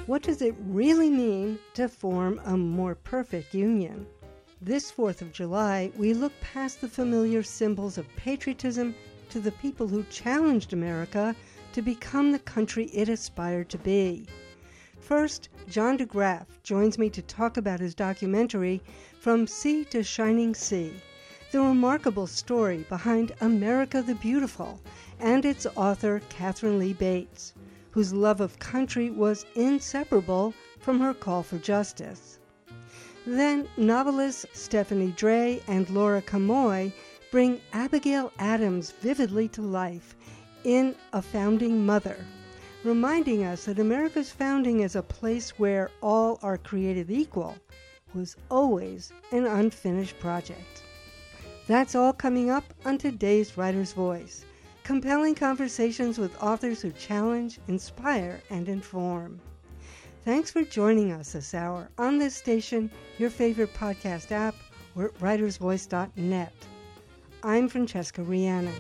What does it really mean to form a more perfect union? This 4th of July, we look past the familiar symbols of patriotism to the people who challenged America to become the country it aspired to be. First, John DeGraff joins me to talk about his documentary, From Sea to Shining Sea, the remarkable story behind America the Beautiful, and its author, Katharine Lee Bates, whose love of country was inseparable from her call for justice. Then, novelists Stephanie Dray and Laura Camoy bring Abigail Adams vividly to life in A Founding Mother, reminding us that America's founding as a place where all are created equal was always an unfinished project. That's all coming up on today's Writer's Voice. Compelling conversations with authors who challenge, inspire, and inform. Thanks for joining us this hour on this station, your favorite podcast app, or at writersvoice.net. I'm Francesca Rheannon.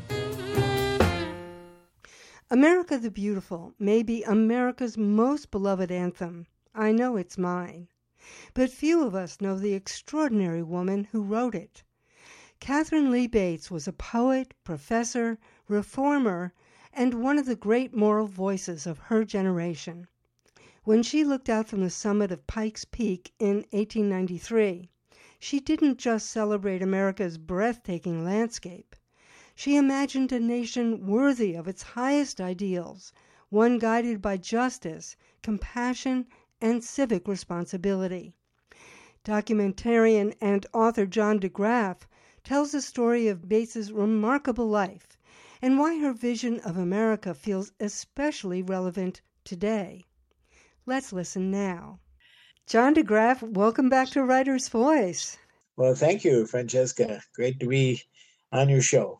America the Beautiful may be America's most beloved anthem. I know it's mine. But few of us know the extraordinary woman who wrote it. Katharine Lee Bates was a poet, professor, reformer, and one of the great moral voices of her generation. When she looked out from the summit of Pikes Peak in 1893, she didn't just celebrate America's breathtaking landscape. She imagined a nation worthy of its highest ideals, one guided by justice, compassion, and civic responsibility. Documentarian and author John DeGraff tells the story of Bates's remarkable life and why her vision of America feels especially relevant today. Let's listen now. John DeGraff, welcome back to Writer's Voice. Well, thank you, Francesca. Great to be on your show.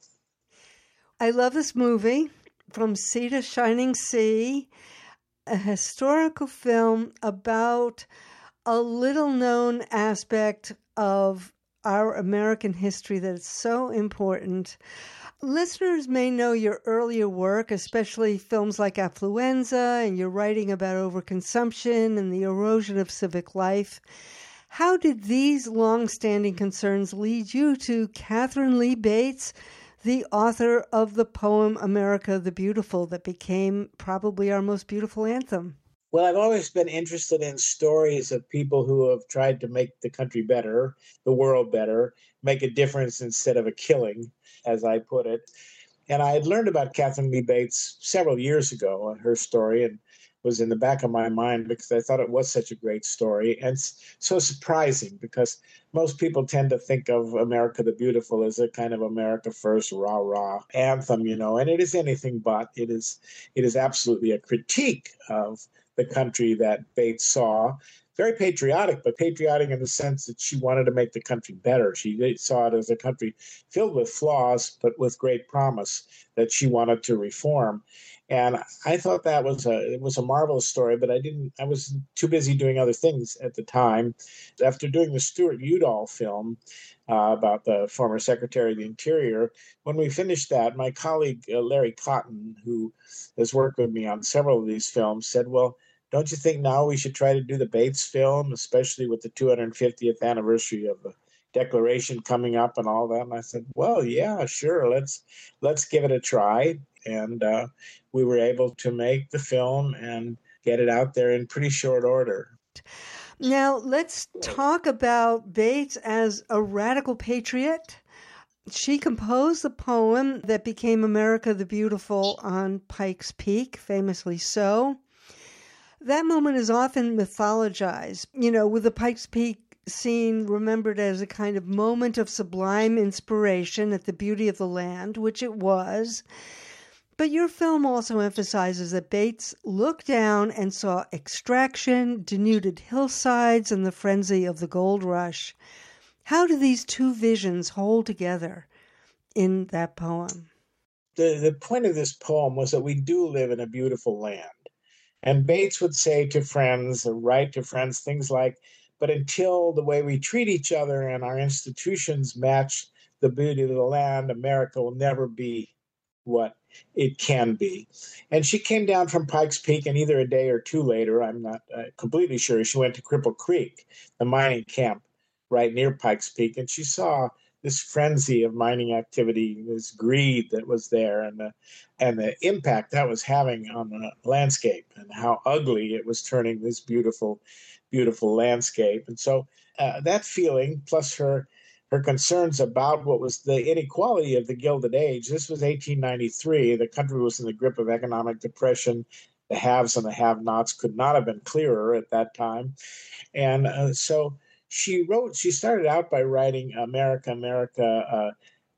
I love this movie, From Sea to Shining Sea, a historical film about a little-known aspect of our American history that is so important. Listeners may know your earlier work, especially films like Affluenza, and your writing about overconsumption and the erosion of civic life. How did these long-standing concerns lead you to Katharine Lee Bates, the author of the poem America the Beautiful that became probably our most beautiful anthem? Well, I've always been interested in stories of people who have tried to make the country better, the world better, make a difference instead of a killing, as I put it. And I had learned about Katharine Lee Bates several years ago, her story, and was in the back of my mind because I thought it was such a great story. And so surprising because most people tend to think of America the Beautiful as a kind of America First, rah-rah anthem, and it is anything but. It is absolutely a critique of the country that Bates saw. Very patriotic, but patriotic in the sense that she wanted to make the country better. She saw it as a country filled with flaws, but with great promise that she wanted to reform. And I thought that it was a marvelous story, but I was too busy doing other things at the time. After doing the Stuart Udall film about the former Secretary of the Interior, when we finished that, my colleague Larry Cotton, who has worked with me on several of these films, said, well, don't you think now we should try to do the Bates film, especially with the 250th anniversary of the Declaration coming up and all that? And I said, well, yeah, sure, let's give it a try. And we were able to make the film and get it out there in pretty short order. Now, let's talk about Bates as a radical patriot. She composed the poem that became America the Beautiful on Pikes Peak, famously so. That moment is often mythologized, with the Pikes Peak scene remembered as a kind of moment of sublime inspiration at the beauty of the land, which it was. But your film also emphasizes that Bates looked down and saw extraction, denuded hillsides, and the frenzy of the gold rush. How do these two visions hold together in that poem? The point of this poem was that we do live in a beautiful land. And Bates would say to friends, or write to friends, things like, but until the way we treat each other and our institutions match the beauty of the land, America will never be what it can be. And she came down from Pikes Peak, and either a day or two later, I'm not completely sure, she went to Cripple Creek, the mining camp right near Pikes Peak, and she saw this frenzy of mining activity, this greed that was there, and the impact that was having on the landscape, and how ugly it was turning this beautiful, beautiful landscape. And so that feeling, plus her concerns about what was the inequality of the Gilded Age. This was 1893. The country was in the grip of economic depression. The haves and the have-nots could not have been clearer at that time. And so she started out by writing, America, America,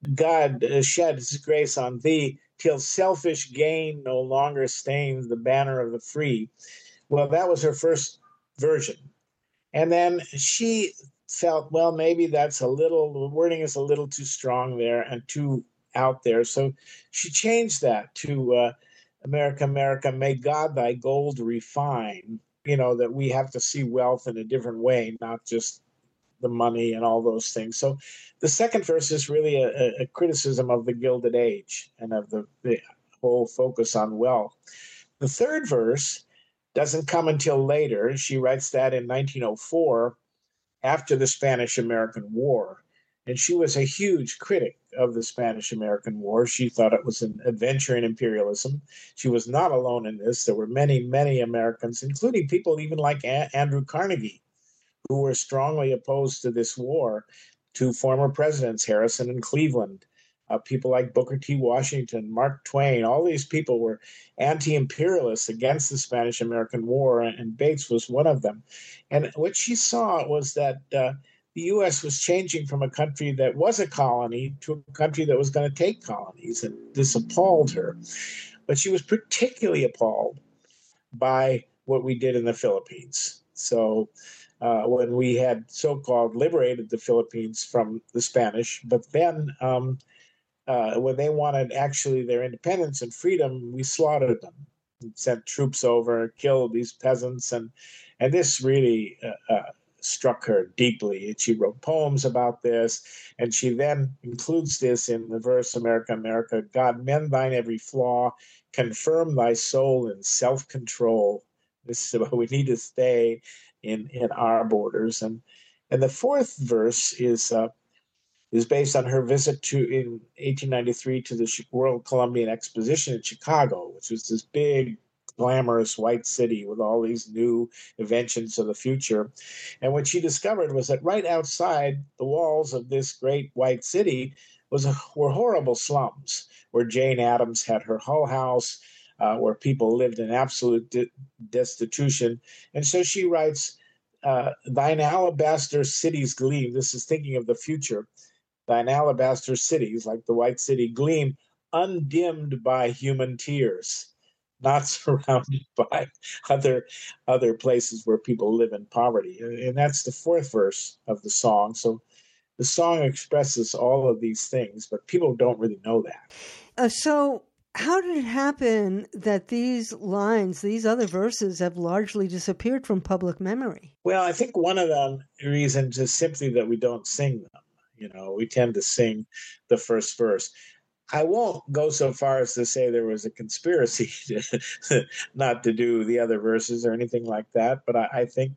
God shed his grace on thee till selfish gain no longer stains the banner of the free. Well, that was her first version. And then she felt, well, maybe the wording is a little too strong there and too out there. So she changed that to America, America, may God thy gold refine. That we have to see wealth in a different way, not just the money and all those things. So the second verse is really a criticism of the Gilded Age and of the whole focus on wealth. The third verse doesn't come until later. She writes that in 1904 after the Spanish-American War. And she was a huge critic of the Spanish-American War. She thought it was an adventure in imperialism. She was not alone in this. There were many, many Americans, including people even like Andrew Carnegie, who were strongly opposed to this war, to former presidents Harrison and Cleveland. People like Booker T. Washington, Mark Twain, all these people were anti-imperialists against the Spanish-American War, and Bates was one of them. And what she saw was that the U.S. was changing from a country that was a colony to a country that was going to take colonies, and this appalled her. But she was particularly appalled by what we did in the Philippines. So when we had so-called liberated the Philippines from the Spanish, but then when they wanted actually their independence and freedom, we slaughtered them, sent troops over, killed these peasants, and this really struck her deeply. And she wrote poems about this, and she then includes this in the verse, America, America, God, mend thine every flaw, confirm thy soul in self-control. This is what we need to stay in our borders. And the fourth verse is based on her visit in 1893 to the World Columbian Exposition in Chicago, which was this big, glamorous white city with all these new inventions of the future. And what she discovered was that right outside the walls of this great white city were horrible slums, where Jane Addams had her Hull House, where people lived in absolute destitution. And so she writes, thine alabaster cities gleam. This is thinking of the future. Thine alabaster cities, like the white city, gleam undimmed by human tears, not surrounded by other places where people live in poverty. And that's the fourth verse of the song. So the song expresses all of these things, but people don't really know that. So how did it happen that these lines, these other verses, have largely disappeared from public memory? Well, I think one of the reasons is simply that we don't sing them. We tend to sing the first verse. I won't go so far as to say there was a conspiracy not to do the other verses or anything like that, but I think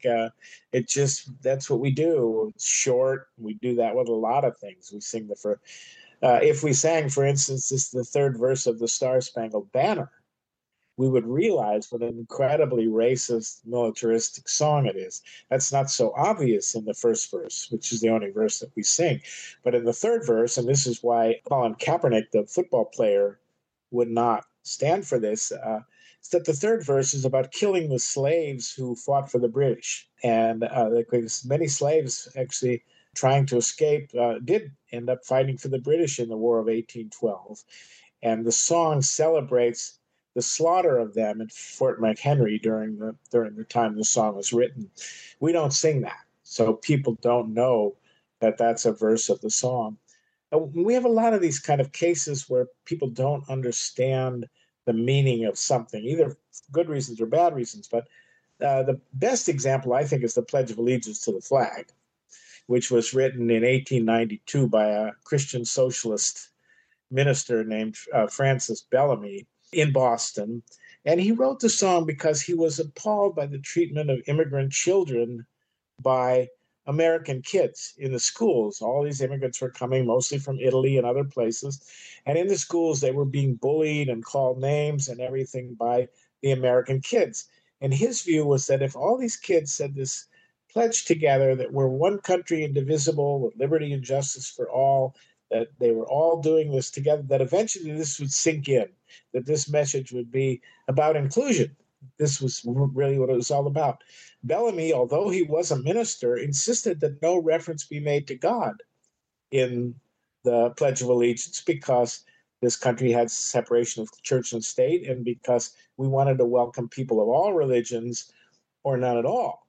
that's what we do. It's short. We do that with a lot of things. We sing the first. If we sang, for instance, the third verse of the Star-Spangled Banner, we would realize what an incredibly racist, militaristic song it is. That's not so obvious in the first verse, which is the only verse that we sing. But in the third verse, and this is why Colin Kaepernick, the football player, would not stand for this, is that the third verse is about killing the slaves who fought for the British. And many slaves actually trying to escape did end up fighting for the British in the War of 1812. And the song celebrates the slaughter of them at Fort McHenry during the time the song was written. We don't sing that, so people don't know that that's a verse of the song. And we have a lot of these kind of cases where people don't understand the meaning of something, either good reasons or bad reasons. But the best example, I think, is the Pledge of Allegiance to the Flag, which was written in 1892 by a Christian socialist minister named Francis Bellamy in Boston. And he wrote the song because he was appalled by the treatment of immigrant children by American kids in the schools. All these immigrants were coming mostly from Italy and other places. And in the schools, they were being bullied and called names and everything by the American kids. And his view was that if all these kids said this pledge together that we're one country indivisible with liberty and justice for all, that they were all doing this together, that eventually this would sink in, that this message would be about inclusion. This was really what it was all about. Bellamy, although he was a minister, insisted that no reference be made to God in the Pledge of Allegiance because this country had separation of church and state and because we wanted to welcome people of all religions or none at all.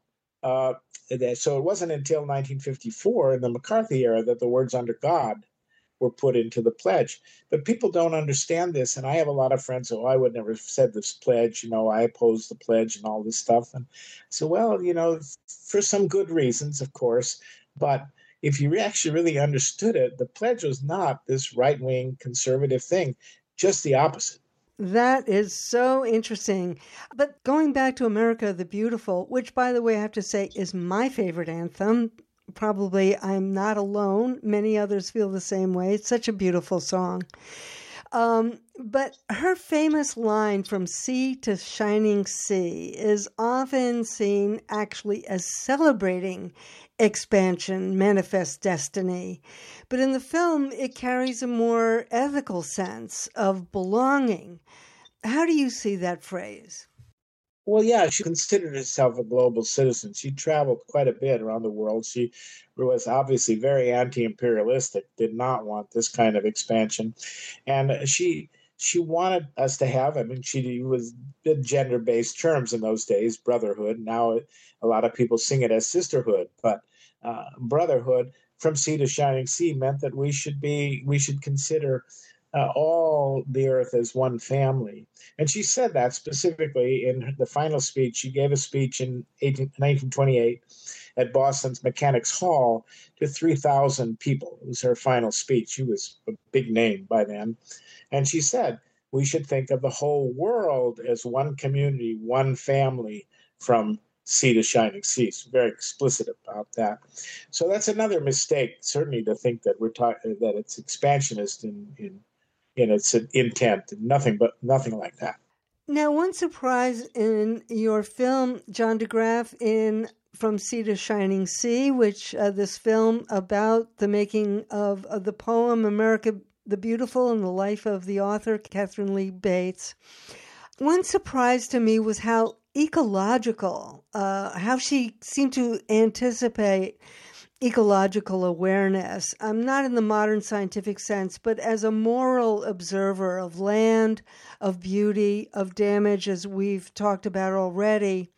So it wasn't until 1954 in the McCarthy era that the words under God were put into the pledge. But people don't understand this. And I have a lot of friends who I would never have said this pledge, I oppose the pledge and all this stuff. And so, well, for some good reasons, of course, but if you actually really understood it, the pledge was not this right-wing conservative thing, just the opposite. That is so interesting. But going back to America the Beautiful, which, by the way, I have to say is my favorite anthem. Probably I'm not alone. Many others feel the same way. It's such a beautiful song. But her famous line from sea to shining sea is often seen actually as celebrating expansion, manifest destiny. But in the film, it carries a more ethical sense of belonging. How do you see that phrase? Well, yeah, she considered herself a global citizen. She traveled quite a bit around the world. She was obviously very anti-imperialistic, did not want this kind of expansion. And she wanted us to have, she was gender-based terms in those days, brotherhood. Now a lot of people sing it as sisterhood, but brotherhood from sea to shining sea meant that we should consider all the earth as one family. And she said that specifically in the final speech. She gave a speech in 1928 at Boston's Mechanics Hall to 3,000 people. It was her final speech. She was a big name by then. And she said, we should think of the whole world as one community, one family from sea to shining sea. She's very explicit about that. So that's another mistake, certainly, to think that that it's expansionist in its intent, nothing like that. Now, one surprise in your film, John DeGraff, in From Sea to Shining Sea, which this film about the making of the poem America the Beautiful and the life of the author, Catherine Lee Bates. One surprise to me was how ecological, how she seemed to anticipate ecological awareness. I'm not in the modern scientific sense, but as a moral observer of land, of beauty, of damage, as we've talked about already.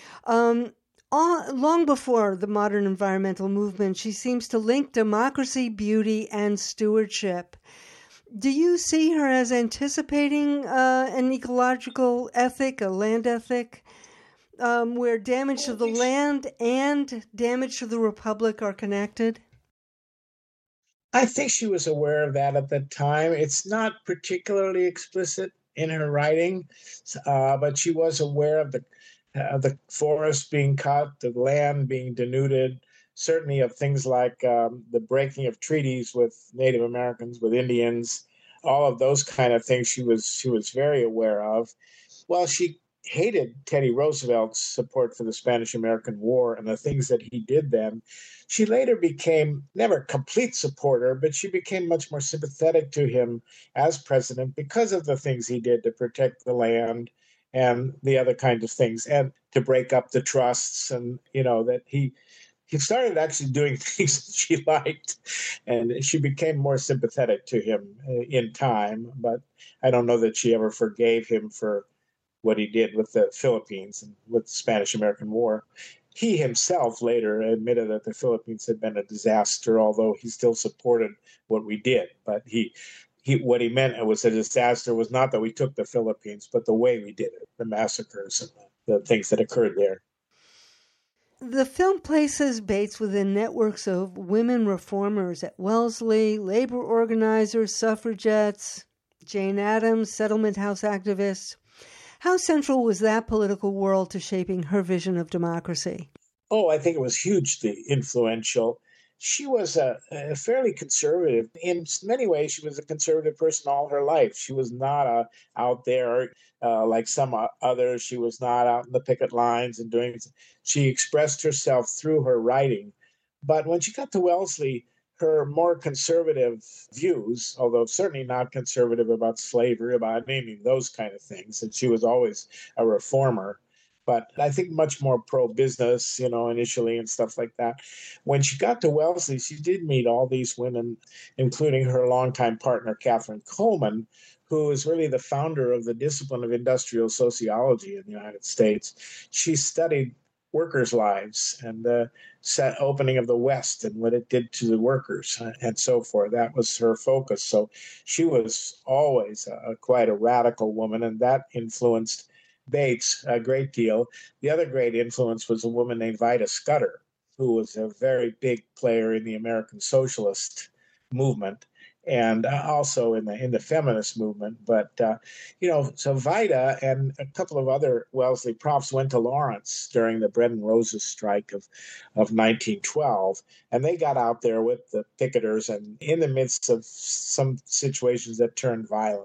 Long before the modern environmental movement, she seems to link democracy, beauty, and stewardship. Do you see her as anticipating an ecological ethic, a land ethic? Where damage to the land and damage to the Republic are connected? I think she was aware of that at the time. It's not particularly explicit in her writing, but she was aware of the forest being cut, the land being denuded, certainly of things like the breaking of treaties with Native Americans, with Indians, all of those kind of things she was very aware of. Well, she hated Teddy Roosevelt's support for the Spanish-American War and the things that he did then. She later became, never a complete supporter, but she became much more sympathetic to him as president because of the things he did to protect the land and the other kinds of things, and to break up the trusts, and that he started actually doing things that she liked, and she became more sympathetic to him in time. But I don't know that she ever forgave him for what he did with the Philippines and with the Spanish-American War. He himself later admitted that the Philippines had been a disaster, although he still supported what we did. But what he meant it was a disaster was not that we took the Philippines, but the way we did it, the massacres and the things that occurred there. The film places Bates within networks of women reformers at Wellesley, labor organizers, suffragettes, Jane Addams, settlement house activists. How central was that political world to shaping her vision of democracy? Oh, I think it was hugely influential. She was a fairly conservative. In many ways, she was a conservative person all her life. She was not out there like some others. She was not out in the picket lines and doing. She expressed herself through her writing. But when she got to Wellesley, her more conservative views, although certainly not conservative about slavery, about any of those kind of things, and she was always a reformer, but I think much more pro-business, initially and stuff like that. When she got to Wellesley, she did meet all these women, including her longtime partner, Catherine Coleman, who is really the founder of the discipline of industrial sociology in the United States. She studied workers' lives and the opening of the West and what it did to the workers and so forth. That was her focus. So she was always quite a radical woman, and that influenced Bates a great deal. The other great influence was a woman named Vida Scudder, who was a very big player in the American socialist movement and also in the feminist movement. But so Vida and a couple of other Wellesley profs went to Lawrence during the Bread and Roses strike of 1912, and they got out there with the picketers and in the midst of some situations that turned violent.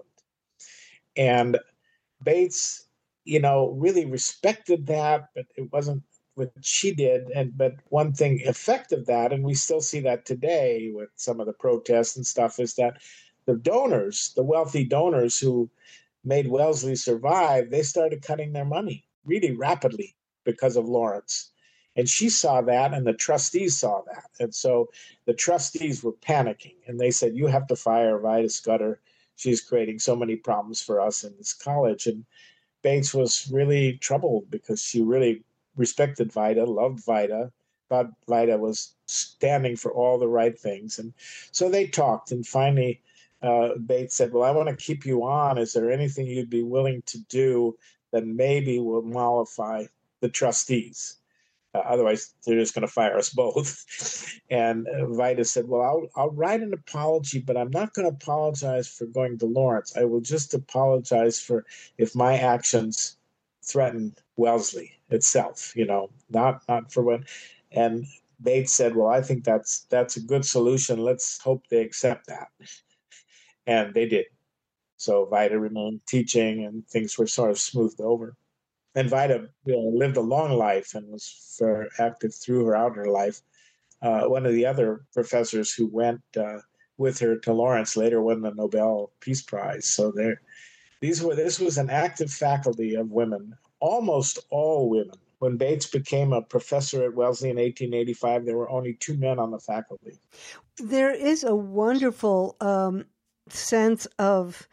And Bates, really respected that, but it wasn't what she did. But one thing effect of that, and we still see that today with some of the protests and stuff, is that the donors, the wealthy donors who made Wellesley survive, they started cutting their money really rapidly because of Lawrence. And she saw that, and the trustees saw that. And so the trustees were panicking, and they said, "You have to fire Vida Scudder. She's creating so many problems for us in this college." And Bates was really troubled because she really respected Vida, loved Vida, thought Vida was standing for all the right things. And so they talked, and finally Bates said, "Well, I want to keep you on. Is there anything you'd be willing to do that maybe will mollify the trustees? Otherwise, they're just going to fire us both." And Vida said, "Well, I'll write an apology, but I'm not going to apologize for going to Lawrence. I will just apologize for if my actions threaten Wellesley itself, not for what." And Bates said, "Well, I think that's a good solution. Let's hope they accept that." And they did. So Vida remained teaching, and things were sort of smoothed over. And Vida lived a long life and was very active through her outer life. One of the other professors who went with her to Lawrence later won the Nobel Peace Prize. So this was an active faculty of women, almost all women. When Bates became a professor at Wellesley in 1885, there were only 2 men on the faculty. There is a wonderful sense of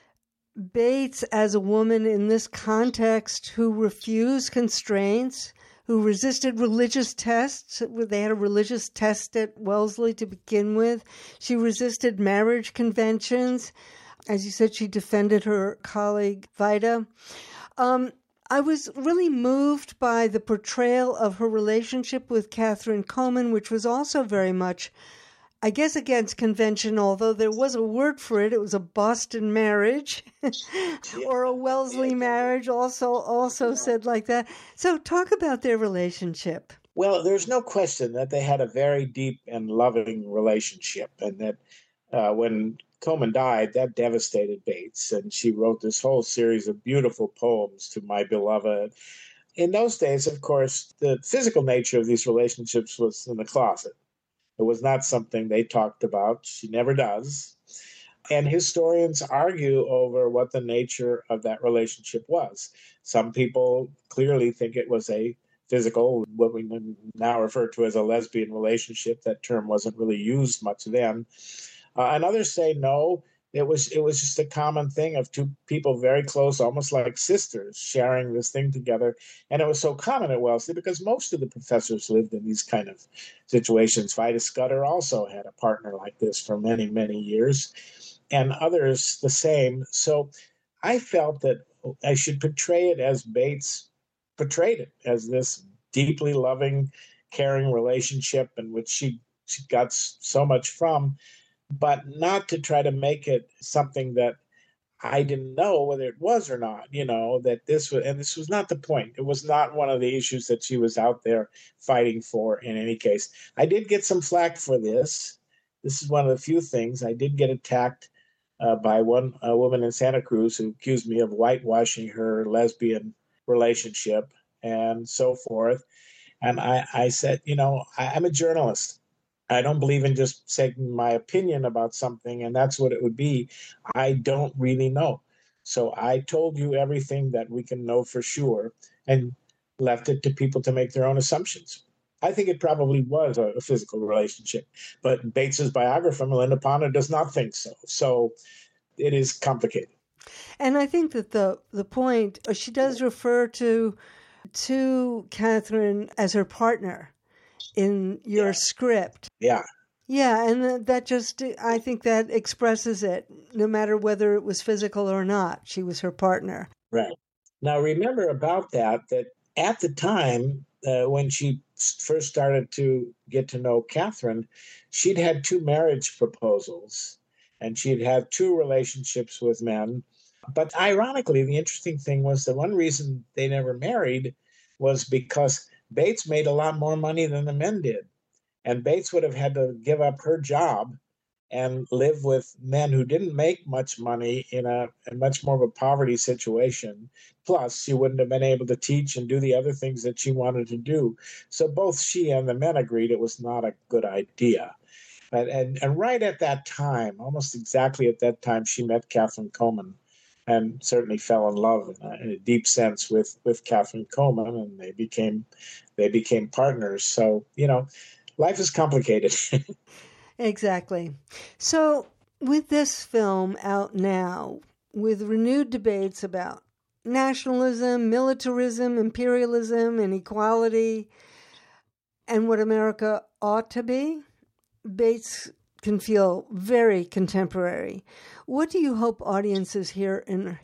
Bates as a woman in this context who refused constraints, who resisted religious tests. They had a religious test at Wellesley to begin with. She resisted marriage conventions. As you said, she defended her colleague Vida. I was really moved by the portrayal of her relationship with Catherine Coleman, which was also very much, I guess, against convention, although there was a word for it. It was a Boston marriage or a Wellesley marriage, also said like that. So talk about their relationship. Well, there's no question that they had a very deep and loving relationship, and that when Coleman died, that devastated Bates, and she wrote this whole series of beautiful poems to My Beloved. In those days, of course, the physical nature of these relationships was in the closet. It was not something they talked about. She never does. And historians argue over what the nature of that relationship was. Some people clearly think it was a physical, what we now refer to as a lesbian relationship. That term wasn't really used much then. And others say no, it was just a common thing of two people very close, almost like sisters, sharing this thing together. And it was so common at Wellesley because most of the professors lived in these kind of situations. Vida Scudder also had a partner like this for many, many years, and others the same. So I felt that I should portray it as Bates portrayed it, as this deeply loving, caring relationship in which she got so much from, but not to try to make it something that I didn't know whether it was or not, that this was not the point. It was not one of the issues that she was out there fighting for in any case. I did get some flack for this. This is one of the few things. I did get attacked by one woman in Santa Cruz who accused me of whitewashing her lesbian relationship and so forth. And I said, I'm a journalist. I don't believe in just saying my opinion about something, and that's what it would be. I don't really know. So I told you everything that we can know for sure and left it to people to make their own assumptions. I think it probably was a physical relationship, but Bates's biographer, Melinda Ponder, does not think so. So it is complicated. And I think that the point, she does refer to Catherine as her partner in your script. Yeah. Yeah, and that just, I think that expresses it, no matter whether it was physical or not. She was her partner. Right. Now, remember about that at the time, when she first started to get to know Catherine, she'd had 2 marriage proposals, and she'd had 2 relationships with men. But ironically, the interesting thing was the one reason they never married was because Bates made a lot more money than the men did. And Bates would have had to give up her job and live with men who didn't make much money in a much more of a poverty situation. Plus, she wouldn't have been able to teach and do the other things that she wanted to do. So both she and the men agreed it was not a good idea. And right at that time, almost exactly at that time, she met Catherine Coleman and certainly fell in love in a deep sense with Catherine Coleman, and they became partners. So, life is complicated. Exactly. So with this film out now, with renewed debates about nationalism, militarism, imperialism, inequality, and what America ought to be, Bates can feel very contemporary. What do you hope audiences hear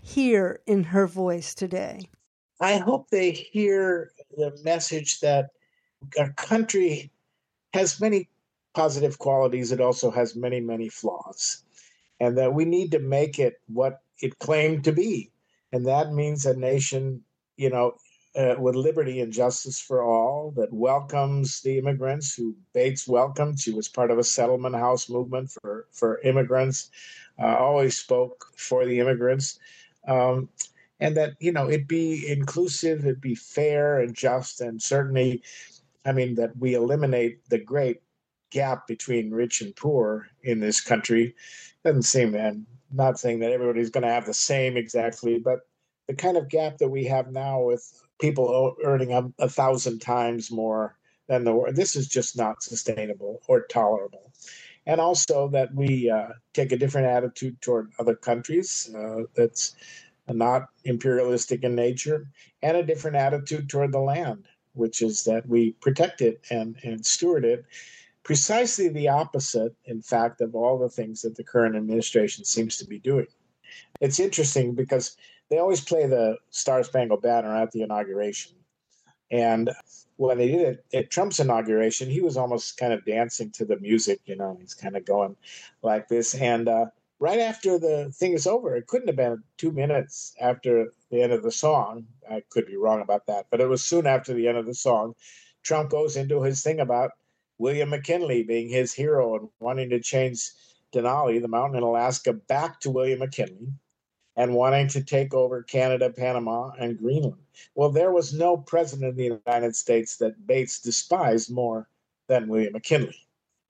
in her voice today? I hope they hear the message that our country has many positive qualities. It also has many, many flaws, and that we need to make it what it claimed to be. And that means a nation, with liberty and justice for all, that welcomes the immigrants who Bates welcomed. She was part of a settlement house movement for immigrants, always spoke for the immigrants. And that, it be inclusive, it be fair and just, and certainly, that we eliminate the great gap between rich and poor in this country. Doesn't seem, and not saying that everybody's going to have the same exactly, but the kind of gap that we have now with people earning 1,000 times more than this is just not sustainable or tolerable. And also that we take a different attitude toward other countries that's not imperialistic in nature, and a different attitude toward the land, which is that we protect it and steward it. Precisely the opposite, in fact, of all the things that the current administration seems to be doing. It's interesting because they always play the Star Spangled Banner at the inauguration. And when they did it at Trump's inauguration, he was almost kind of dancing to the music, he's kind of going like this. And right after the thing is over, it couldn't have been 2 minutes after the end of the song. I could be wrong about that, but it was soon after the end of the song. Trump goes into his thing about William McKinley being his hero and wanting to change Denali, the mountain in Alaska, back to William McKinley, and wanting to take over Canada, Panama, and Greenland. Well, there was no president of the United States that Bates despised more than William McKinley.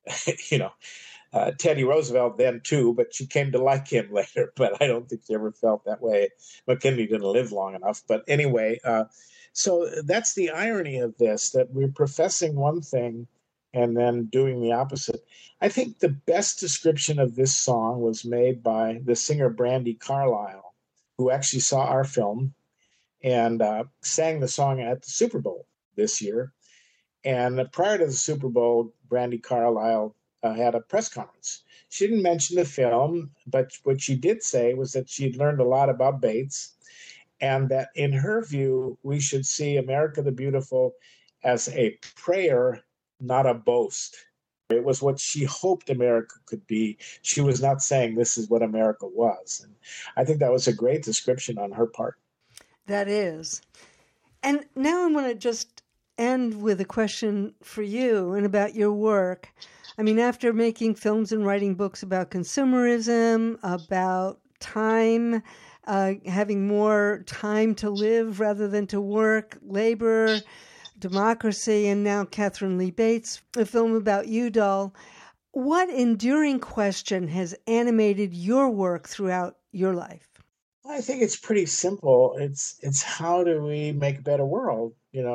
Teddy Roosevelt then too, but she came to like him later. But I don't think she ever felt that way. McKinley didn't live long enough. But anyway, so that's the irony of this, that we're professing one thing and then doing the opposite. I think the best description of this song was made by the singer Brandi Carlile, who actually saw our film and sang the song at the Super Bowl this year. And prior to the Super Bowl, Brandi Carlile had a press conference. She didn't mention the film, but what she did say was that she'd learned a lot about Bates, and that in her view, we should see America the Beautiful as a prayer, not a boast. It was what she hoped America could be. She was not saying this is what America was. And I think that was a great description on her part. That is. And now I want to just end with a question for you and about your work. I mean, after making films and writing books about consumerism, about time, having more time to live rather than to work, labor, democracy, and now Katharine Lee Bates, a film about Udall. What enduring question has animated your work throughout your life? I think it's pretty simple. It's how do we make a better world,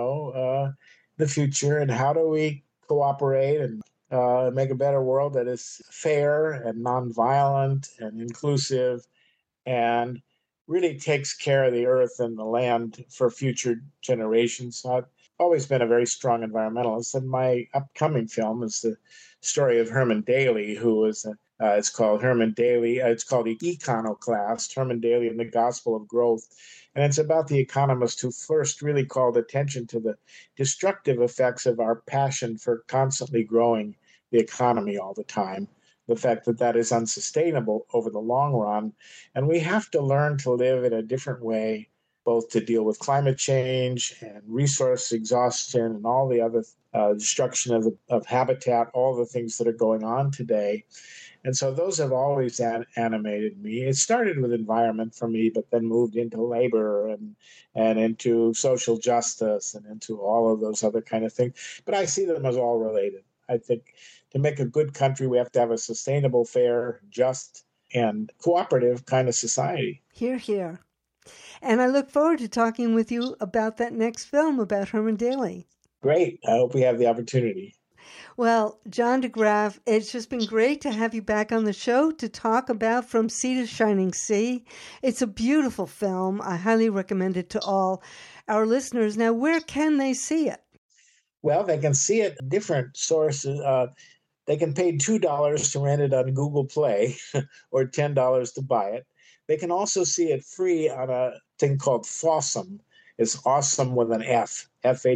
the future, and how do we cooperate and make a better world that is fair and nonviolent and inclusive and really takes care of the earth and the land for future generations. I've always been a very strong environmentalist, and my upcoming film is the story of Herman Daly, who was it's called Herman Daly. It's called Econoclast, Herman Daly and the Gospel of Growth. And it's about the economist who first really called attention to the destructive effects of our passion for constantly growing the economy all the time, the fact that that is unsustainable over the long run. And we have to learn to live in a different way, both to deal with climate change and resource exhaustion and all the other destruction of habitat, all the things that are going on today. And so those have always animated me. It started with environment for me, but then moved into labor and into social justice and into all of those other kind of things. But I see them as all related. I think to make a good country, we have to have a sustainable, fair, just, and cooperative kind of society. Hear, hear. And I look forward to talking with you about that next film about Herman Daly. Great. I hope we have the opportunity. Well, John DeGraff, it's just been great to have you back on the show to talk about From Sea to Shining Sea. It's a beautiful film. I highly recommend it to all our listeners. Now, where can they see it? Well, they can see it different sources. They can pay $2 to rent it on Google Play or $10 to buy it. They can also see it free on a thing called Fawsome. It's awesome with an F,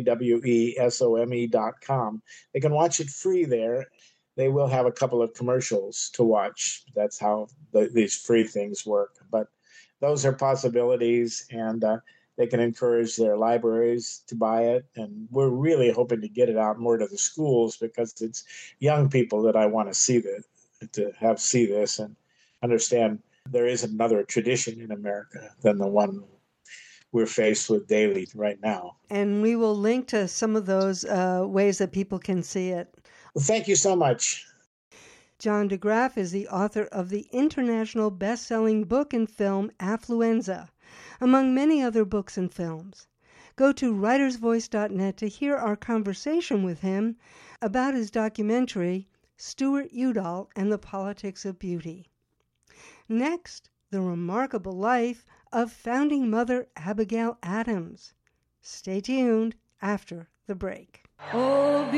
FAWESOME.com. They can watch it free there. They will have a couple of commercials to watch. That's how these free things work. But those are possibilities, and they can encourage their libraries to buy it. And we're really hoping to get it out more to the schools because it's young people that I want to see this and understand there is another tradition in America than the one we're faced with daily right now. And we will link to some of those ways that people can see it. Well, thank you so much. John DeGraff is the author of the international best-selling book and film Affluenza, among many other books and films. Go to writersvoice.net to hear our conversation with him about his documentary, Stuart Udall and the Politics of Beauty. Next, the remarkable life of founding mother Abigail Adams. Stay tuned after the break. Oh,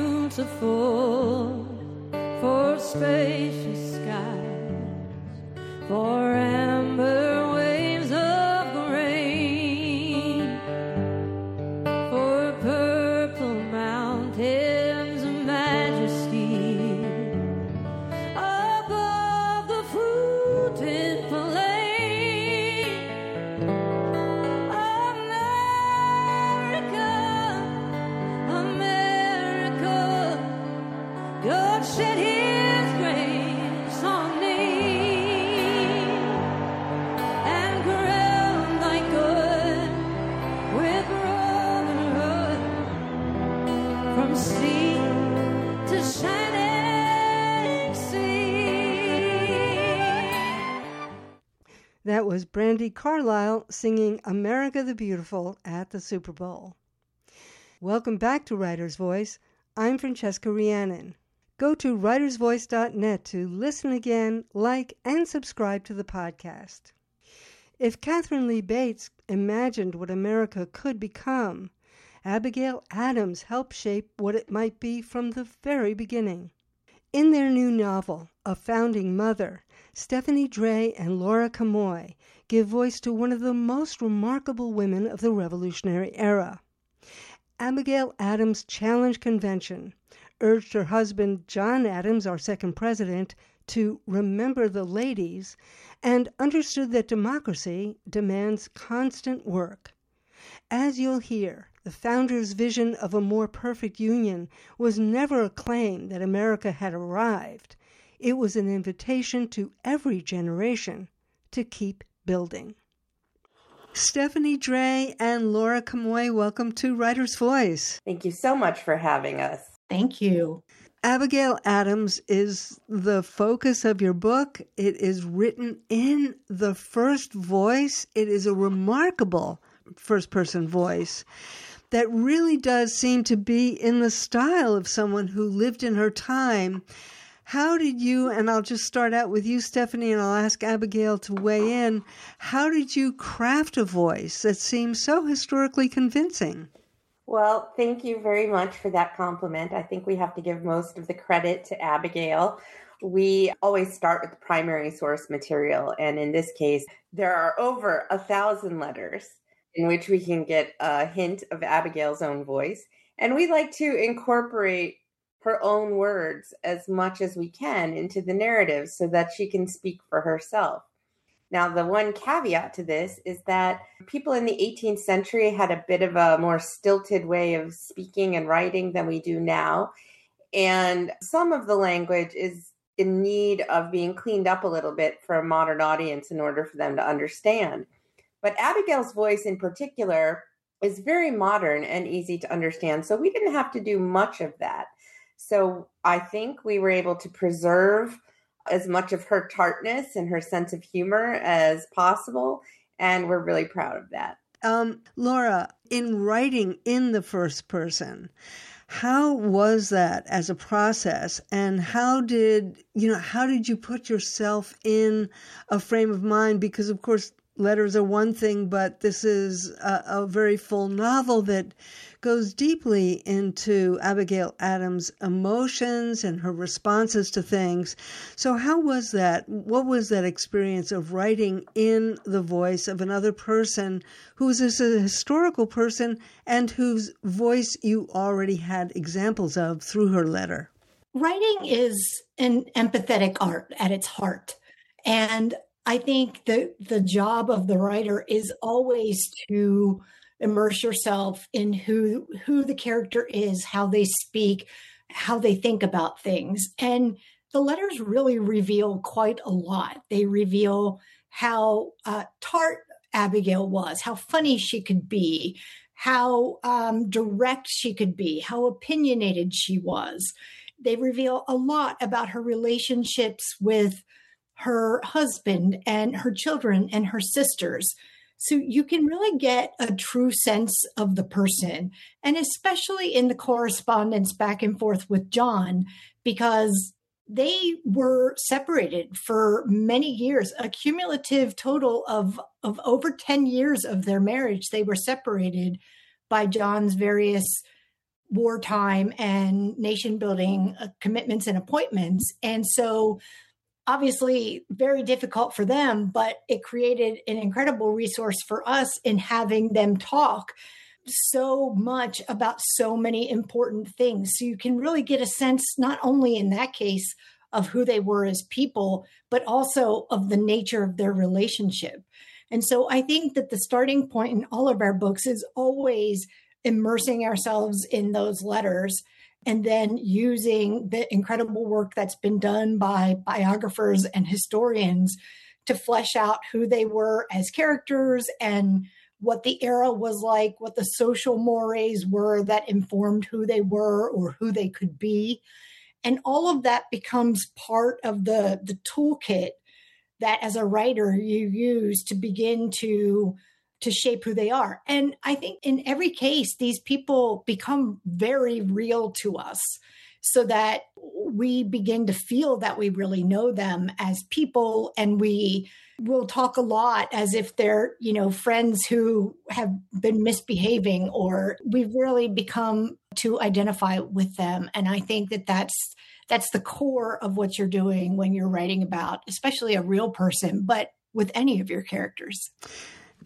beautiful for spacious skies, for amber waves of grain, for purple mountains of majesty, above the fruited plain. God shed his grace on thee and crowned thy good with brotherhood from sea to shining sea. That was Brandi Carlile singing America the Beautiful at the Super Bowl. Welcome back to Writer's Voice. I'm Francesca Rhiannon. Go to writersvoice.net to listen again, like, and subscribe to the podcast. If Katharine Lee Bates imagined what America could become, Abigail Adams helped shape what it might be from the very beginning. In their new novel, A Founding Mother, Stephanie Dray and Laura Camoy give voice to one of the most remarkable women of the Revolutionary era. Abigail Adams challenged convention, urged her husband, John Adams, our second president, to remember the ladies, and understood that democracy demands constant work. As you'll hear, the founders' vision of a more perfect union was never a claim that America had arrived. It was an invitation to every generation to keep building. Stephanie Dray and Laura Camoy, welcome to Writer's Voice. Thank you so much for having us. Thank you. Abigail Adams is the focus of your book. It is written in the first voice. It is a remarkable first-person voice that really does seem to be in the style of someone who lived in her time. How did you, and I'll just start out with you, Stephanie, and I'll ask Abigail to weigh in, how did you craft a voice that seems so historically convincing? Well, thank you very much for that compliment. I think we have to give most of the credit to Abigail. We always start with the primary source material, and in this case, there are over 1,000 letters in which we can get a hint of Abigail's own voice. And we like to incorporate her own words as much as we can into the narrative so that she can speak for herself. Now, the one caveat to this is that people in the 18th century had a bit of a more stilted way of speaking and writing than we do now. And some of the language is in need of being cleaned up a little bit for a modern audience in order for them to understand. But Abigail's voice in particular is very modern and easy to understand. So we didn't have to do much of that. So I think we were able to preserve as much of her tartness and her sense of humor as possible. And we're really proud of that. Laura, in writing in the first person, how was that as a process? And how did you put yourself in a frame of mind? Because, of course, letters are one thing, but this is a very full novel that goes deeply into Abigail Adams' emotions and her responses to things. So how was that? What was that experience of writing in the voice of another person who is a historical person and whose voice you already had examples of through her letter? Writing is an empathetic art at its heart. And I think the job of the writer is always to immerse yourself in who the character is, how they speak, how they think about things. And the letters really reveal quite a lot. They reveal how tart Abigail was, how funny she could be, how direct she could be, how opinionated she was. They reveal a lot about her relationships with her husband and her children and her sisters. So you can really get a true sense of the person, and especially in the correspondence back and forth with John, because they were separated for many years, a cumulative total of over 10 years of their marriage. They were separated by John's various wartime and nation building commitments and appointments. And so obviously very difficult for them, but it created an incredible resource for us in having them talk so much about so many important things. So you can really get a sense, not only in that case of who they were as people, but also of the nature of their relationship. And so I think that the starting point in all of our books is always immersing ourselves in those letters and then using the incredible work that's been done by biographers and historians to flesh out who they were as characters and what the era was like, what the social mores were that informed who they were or who they could be. And all of that becomes part of the toolkit that as a writer you use to begin to shape who they are. And I think in every case, these people become very real to us so that we begin to feel that we really know them as people. And we will talk a lot as if they're, friends who have been misbehaving, or we've really become to identify with them. And I think that that's the core of what you're doing when you're writing about, especially a real person, but with any of your characters.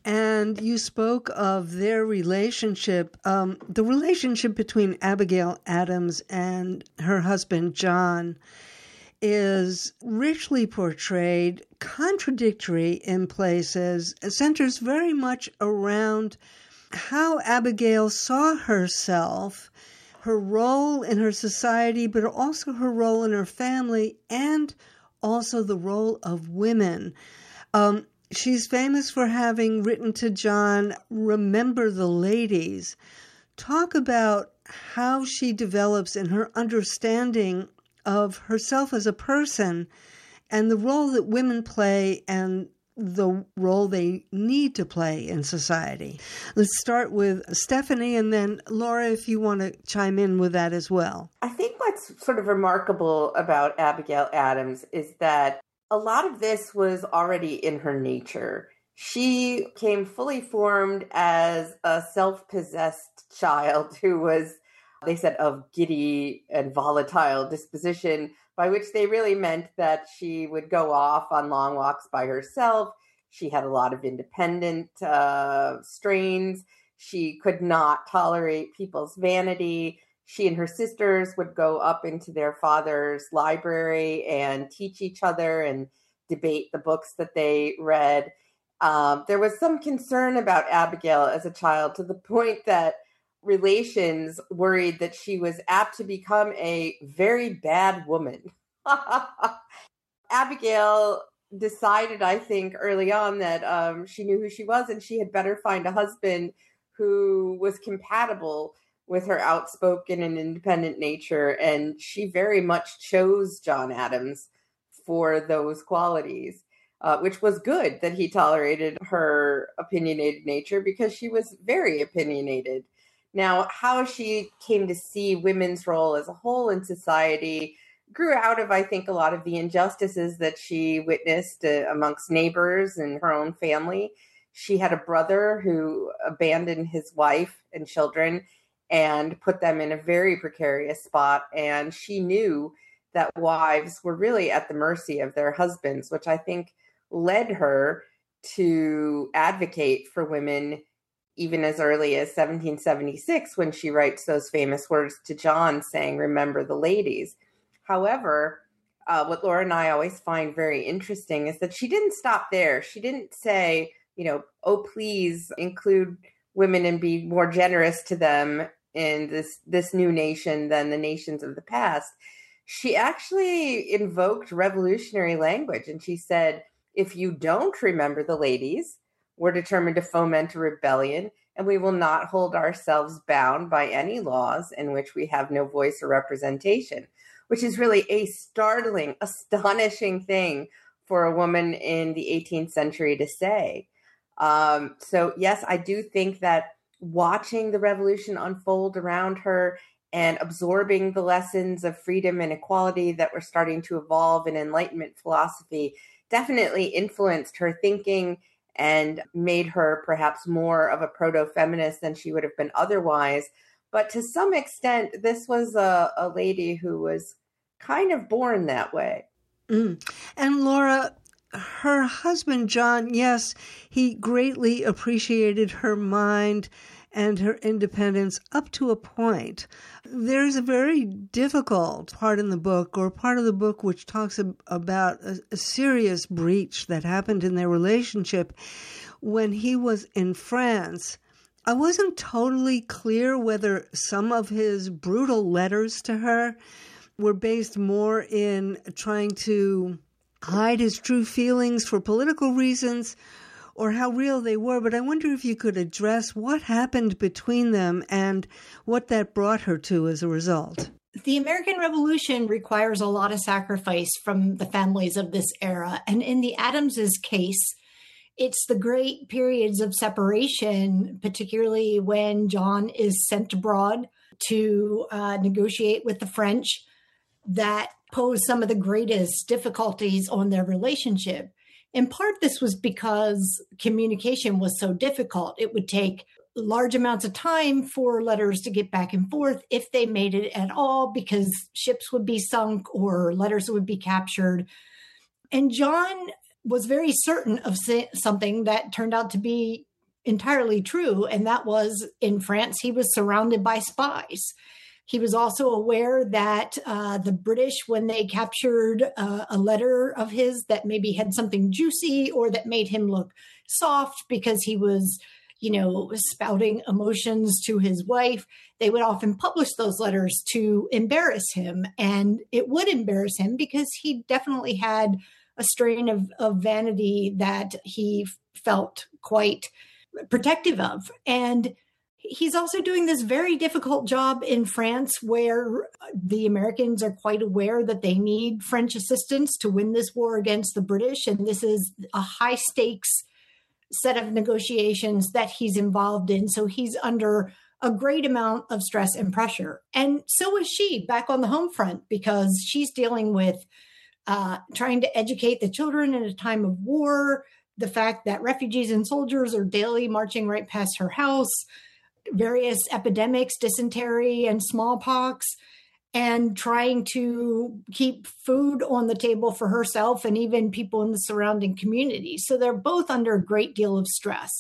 And you spoke of their relationship, the relationship between Abigail Adams and her husband, John, is richly portrayed, contradictory in places, centers very much around how Abigail saw herself, her role in her society, but also her role in her family, and also the role of women. She's famous for having written to John, "Remember the ladies." Talk about how she develops in her understanding of herself as a person and the role that women play and the role they need to play in society. Let's start with Stephanie, and then Laura, if you want to chime in with that as well. I think what's sort of remarkable about Abigail Adams is that a lot of this was already in her nature. She came fully formed as a self-possessed child who was, they said, of giddy and volatile disposition, by which they really meant that she would go off on long walks by herself. She had a lot of independent strains. She could not tolerate people's vanity. She and her sisters would go up into their father's library and teach each other and debate the books that they read. There was some concern about Abigail as a child, to the point that relations worried that she was apt to become a very bad woman. Abigail decided, I think, early on that she knew who she was and she had better find a husband who was compatible with her outspoken and independent nature. And she very much chose John Adams for those qualities, which was good that he tolerated her opinionated nature, because she was very opinionated. Now, how she came to see women's role as a whole in society grew out of, I think, a lot of the injustices that she witnessed amongst neighbors and her own family. She had a brother who abandoned his wife and children and put them in a very precarious spot. And she knew that wives were really at the mercy of their husbands, which I think led her to advocate for women even as early as 1776, when she writes those famous words to John saying, "Remember the ladies." However, what Laura and I always find very interesting is that she didn't stop there. She didn't say, oh, please include women and be more generous to them in this new nation than the nations of the past. She actually invoked revolutionary language, and she said, if you don't remember the ladies, we're determined to foment a rebellion, and we will not hold ourselves bound by any laws in which we have no voice or representation, which is really a startling, astonishing thing for a woman in the 18th century to say. So yes, I do think that watching the revolution unfold around her and absorbing the lessons of freedom and equality that were starting to evolve in Enlightenment philosophy definitely influenced her thinking and made her perhaps more of a proto-feminist than she would have been otherwise. But to some extent, this was a lady who was kind of born that way. And Laura, her husband, John, yes, he greatly appreciated her mind and her independence up to a point. There's a very difficult part in the book, or part of the book, which talks about a serious breach that happened in their relationship when he was in France. I wasn't totally clear whether some of his brutal letters to her were based more in trying to hide his true feelings for political reasons, or how real they were. But I wonder if you could address what happened between them and what that brought her to as a result. The American Revolution requires a lot of sacrifice from the families of this era. And in the Adamses' case, it's the great periods of separation, particularly when John is sent abroad to negotiate with the French, that pose some of the greatest difficulties on their relationship. In part, this was because communication was so difficult. It would take large amounts of time for letters to get back and forth, if they made it at all, because ships would be sunk or letters would be captured. And John was very certain of something that turned out to be entirely true. And that was, in France, he was surrounded by spies. He was also aware that the British, when they captured a letter of his that maybe had something juicy or that made him look soft because he was, spouting emotions to his wife, they would often publish those letters to embarrass him. And it would embarrass him because he definitely had a strain of vanity that he felt quite protective of. And he's also doing this very difficult job in France where the Americans are quite aware that they need French assistance to win this war against the British. And this is a high stakes set of negotiations that he's involved in. So he's under a great amount of stress and pressure. And so is she back on the home front because she's dealing with trying to educate the children in a time of war, the fact that refugees and soldiers are daily marching right past her house, various epidemics, dysentery and smallpox, and trying to keep food on the table for herself and even people in the surrounding community. So they're both under a great deal of stress.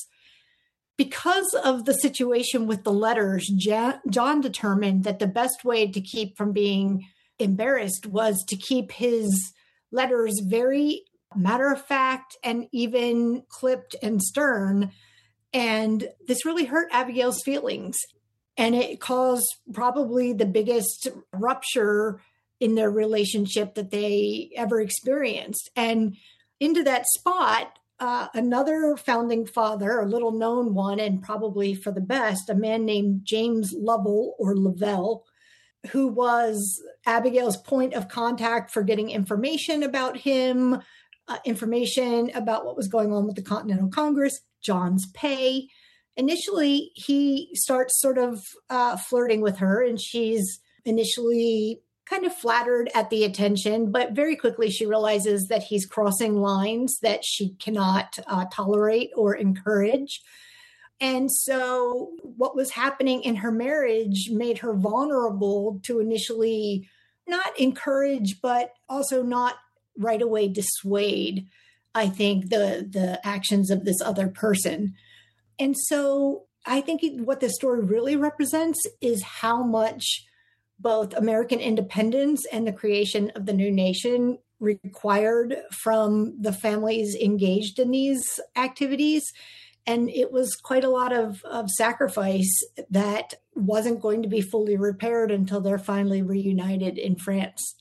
Because of the situation with the letters, John determined that the best way to keep from being embarrassed was to keep his letters very matter of fact and even clipped and stern. And this really hurt Abigail's feelings. And it caused probably the biggest rupture in their relationship that they ever experienced. And into that spot, another founding father, a little known one, and probably for the best, a man named James Lovell or Lavelle, who was Abigail's point of contact for getting information about him, information about what was going on with the Continental Congress, John's pay. Initially, he starts sort of flirting with her, and she's initially kind of flattered at the attention, but very quickly she realizes that he's crossing lines that she cannot tolerate or encourage. And so what was happening in her marriage made her vulnerable to initially not encourage, but also not right away dissuade, I think, the actions of this other person. And so I think what this story really represents is how much both American independence and the creation of the new nation required from the families engaged in these activities. And it was quite a lot of sacrifice that wasn't going to be fully repaired until they're finally reunited in France.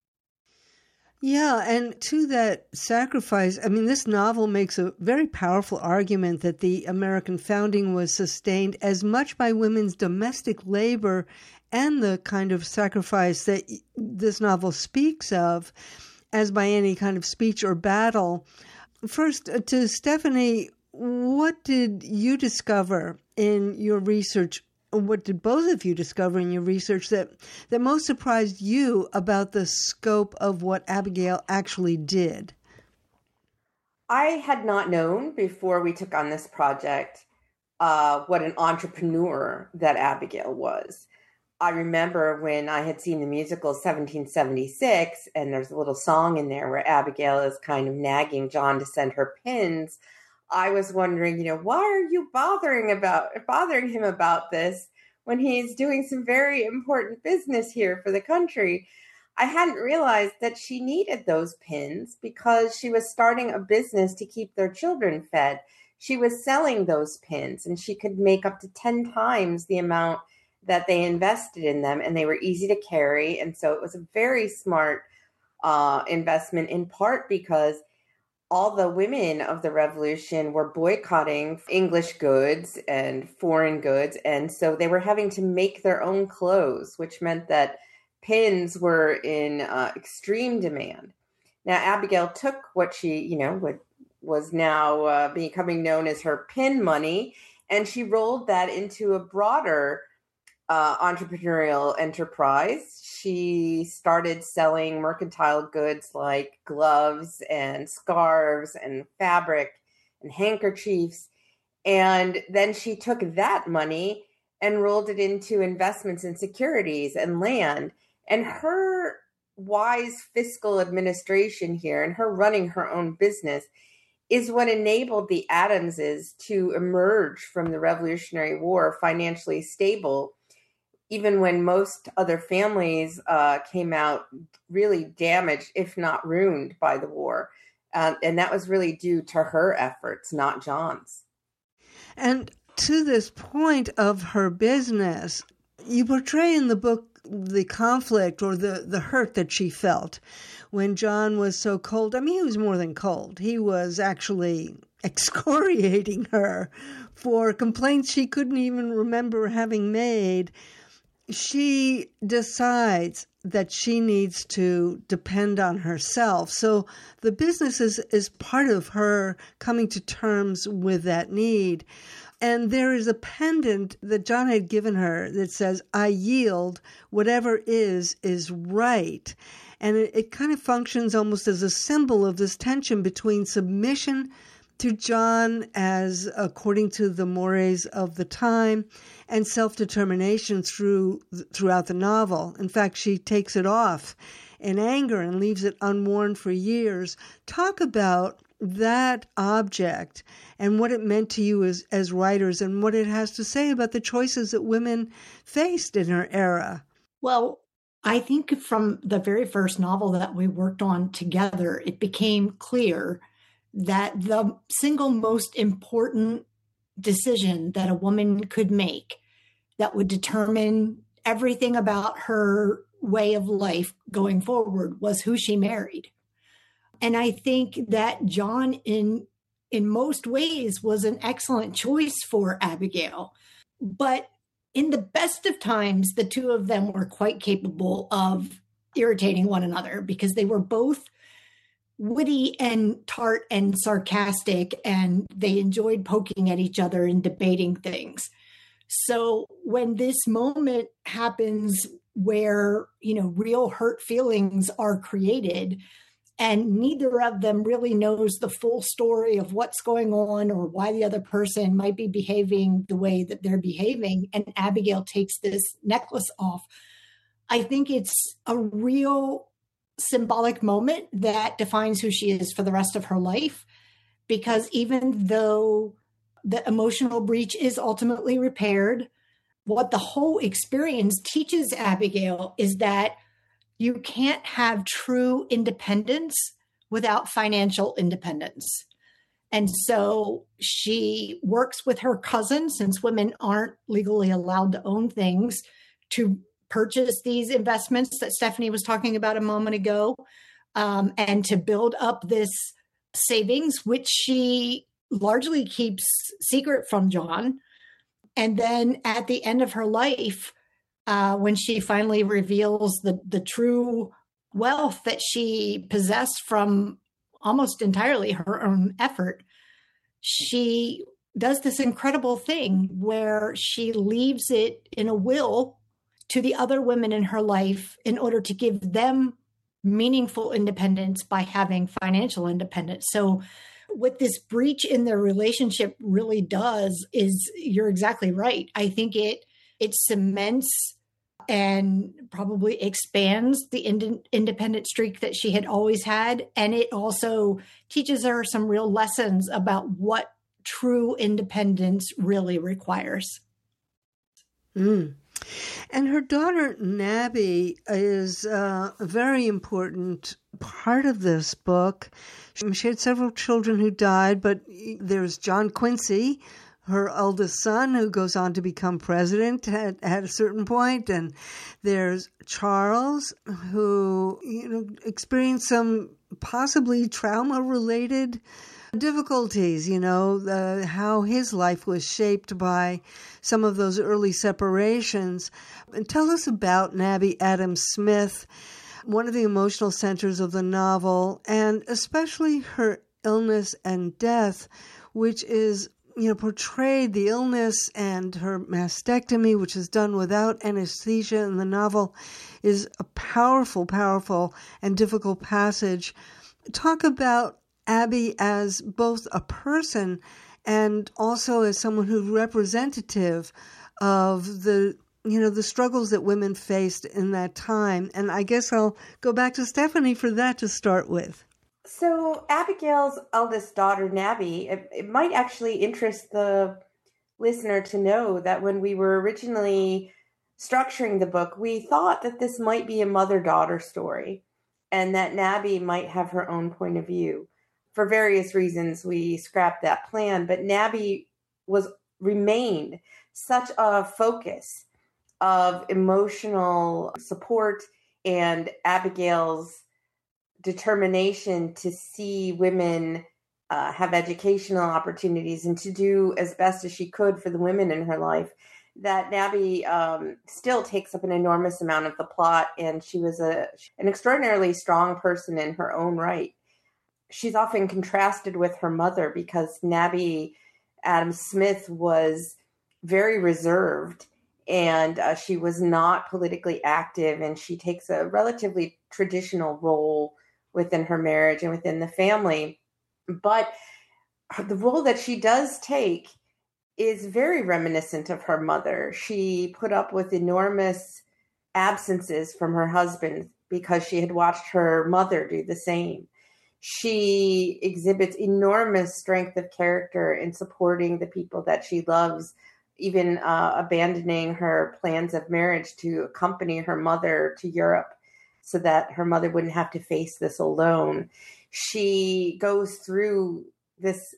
Yeah, and to that sacrifice, I mean, this novel makes a very powerful argument that the American founding was sustained as much by women's domestic labor and the kind of sacrifice that this novel speaks of as by any kind of speech or battle. First, to Stephanie, what did you discover in your research? What did both of you discover in your research that most surprised you about the scope of what Abigail actually did? I had not known before we took on this project what an entrepreneur that Abigail was. I remember when I had seen the musical 1776, and there's a little song in there where Abigail is kind of nagging John to send her pins. I was wondering, why are you bothering him about this when he's doing some very important business here for the country? I hadn't realized that she needed those pins because she was starting a business to keep their children fed. She was selling those pins and she could make up to 10 times the amount that they invested in them, and they were easy to carry. And so it was a very smart investment, in part because all the women of the revolution were boycotting English goods and foreign goods. And so they were having to make their own clothes, which meant that pins were in extreme demand. Now, Abigail took what she, was now becoming known as her pin money, and she rolled that into a broader entrepreneurial enterprise. She started selling mercantile goods like gloves and scarves and fabric and handkerchiefs. And then she took that money and rolled it into investments in securities and land. And her wise fiscal administration here and her running her own business is what enabled the Adamses to emerge from the Revolutionary War financially stable, even when most other families came out really damaged, if not ruined, by the war. And that was really due to her efforts, not John's. And to this point of her business, you portray in the book the conflict or the hurt that she felt when John was so cold. I mean, he was more than cold. He was actually excoriating her for complaints she couldn't even remember having made. She decides that she needs to depend on herself. So the business is part of her coming to terms with that need. And there is a pendant that John had given her that says, "I yield, whatever is right." And it kind of functions almost as a symbol of this tension between submission to John as according to the mores of the time, and self-determination throughout the novel. In fact, she takes it off in anger and leaves it unworn for years. Talk about that object and what it meant to you as writers and what it has to say about the choices that women faced in her era. Well, I think from the very first novel that we worked on together, it became clear that the single most important decision that a woman could make that would determine everything about her way of life going forward was who she married. And I think that John, in most ways, was an excellent choice for Abigail. But in the best of times, the two of them were quite capable of irritating one another because they were both witty and tart and sarcastic, and they enjoyed poking at each other and debating things. So when this moment happens where, real hurt feelings are created and neither of them really knows the full story of what's going on or why the other person might be behaving the way that they're behaving, and Abigail takes this necklace off, I think it's a real symbolic moment that defines who she is for the rest of her life. Because even though the emotional breach is ultimately repaired, what the whole experience teaches Abigail is that you can't have true independence without financial independence. And so she works with her cousin, since women aren't legally allowed to own things, to purchase these investments that Stephanie was talking about a moment ago, and to build up this savings, which she largely keeps secret from John. And then at the end of her life, when she finally reveals the true wealth that she possessed from almost entirely her own effort, she does this incredible thing where she leaves it in a will to the other women in her life in order to give them meaningful independence by having financial independence. So what this breach in their relationship really does is, you're exactly right. I think it cements and probably expands the independent streak that she had always had. And it also teaches her some real lessons about what true independence really requires. And her daughter, Nabby, is a very important part of this book. She had several children who died, but there's John Quincy, her eldest son, who goes on to become president at a certain point. And there's Charles, who experienced some possibly trauma-related difficulties, how his life was shaped by some of those early separations. And tell us about Nabby Adams Smith, one of the emotional centers of the novel, and especially her illness and death, which is, portrayed, the illness and her mastectomy, which is done without anesthesia in the novel, is a powerful, powerful and difficult passage. Talk about Abby as both a person and also as someone who's representative of the struggles that women faced in that time. And I guess I'll go back to Stephanie for that to start with. So Abigail's eldest daughter, Nabby, it might actually interest the listener to know that when we were originally structuring the book, we thought that this might be a mother-daughter story and that Nabby might have her own point of view. For various reasons, we scrapped that plan, but Nabby remained such a focus of emotional support and Abigail's determination to see women have educational opportunities and to do as best as she could for the women in her life, that Nabby still takes up an enormous amount of the plot, and she was an extraordinarily strong person in her own right. She's often contrasted with her mother because Nabby Adams Smith was very reserved and she was not politically active, and she takes a relatively traditional role within her marriage and within the family. But the role that she does take is very reminiscent of her mother. She put up with enormous absences from her husband because she had watched her mother do the same. She exhibits enormous strength of character in supporting the people that she loves, even abandoning her plans of marriage to accompany her mother to Europe so that her mother wouldn't have to face this alone. She goes through this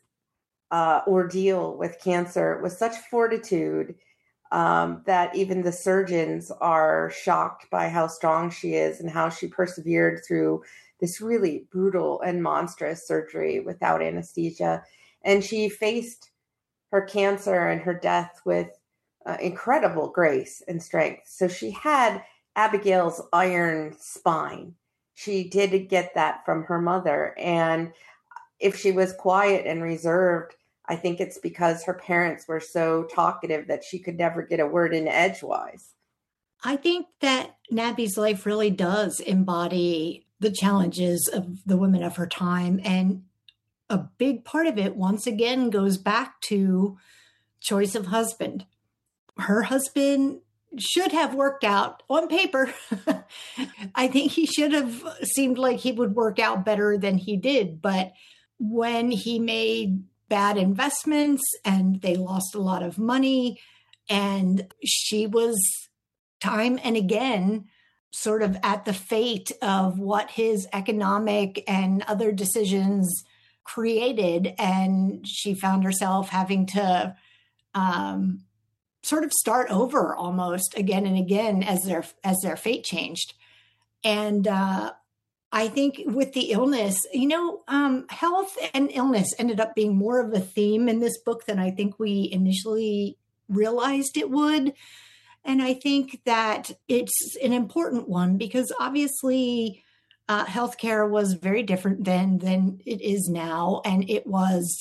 ordeal with cancer with such fortitude that even the surgeons are shocked by how strong she is and how she persevered through this really brutal and monstrous surgery without anesthesia. And she faced her cancer and her death with incredible grace and strength. So she had Abigail's iron spine. She did get that from her mother. And if she was quiet and reserved, I think it's because her parents were so talkative that she could never get a word in edgewise. I think that Nabby's life really does embody the challenges of the women of her time. And a big part of it, once again, goes back to choice of husband. Her husband should have worked out on paper. I think he should have seemed like he would work out better than he did. But when he made bad investments and they lost a lot of money, and she was time and again sort of at the fate of what his economic and other decisions created. And she found herself having to sort of start over almost again and again as their fate changed. And I think with the illness, health and illness ended up being more of a theme in this book than I think we initially realized it would. And I think that it's an important one because obviously healthcare was very different then than it is now. And it was